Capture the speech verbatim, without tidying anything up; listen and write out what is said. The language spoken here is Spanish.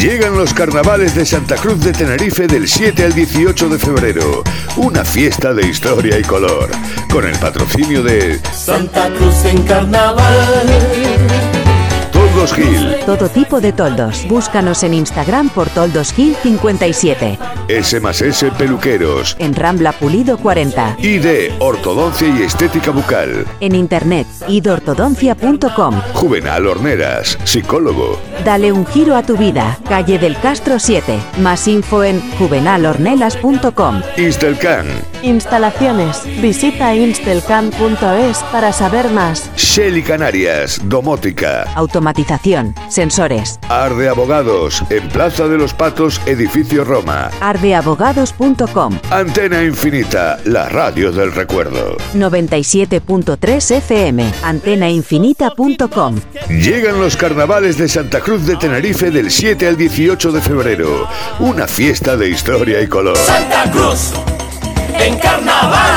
Llegan los carnavales de Santa Cruz de Tenerife del siete al dieciocho de febrero. Una fiesta de historia y color. Con el patrocinio de Santa Cruz en Carnaval. Toldos Gil. Todo tipo de toldos. Búscanos en Instagram por Toldos Gil cincuenta y siete. S más S Peluqueros. En Rambla Pulido cuarenta. I D Ortodoncia y Estética Bucal. En internet, idortodoncia punto com. Juvenal Horneras, psicólogo. Dale un giro a tu vida. Calle del Castro siete. Más info en juvenal hornelas punto com. Instelcan. Instalaciones. Visita instelcan punto es para saber más. Shelly Canarias, domótica. Automatización, sensores. Arde Abogados, en Plaza de los Patos, edificio Roma. ardeabogados punto com. Antena Infinita, la radio del recuerdo. noventa y siete punto tres F M. antena infinita punto com. Llegan los carnavales de Santa Cruz de Tenerife del siete al dieciocho de febrero. Una fiesta de historia y color. Santa Cruz en Carnaval.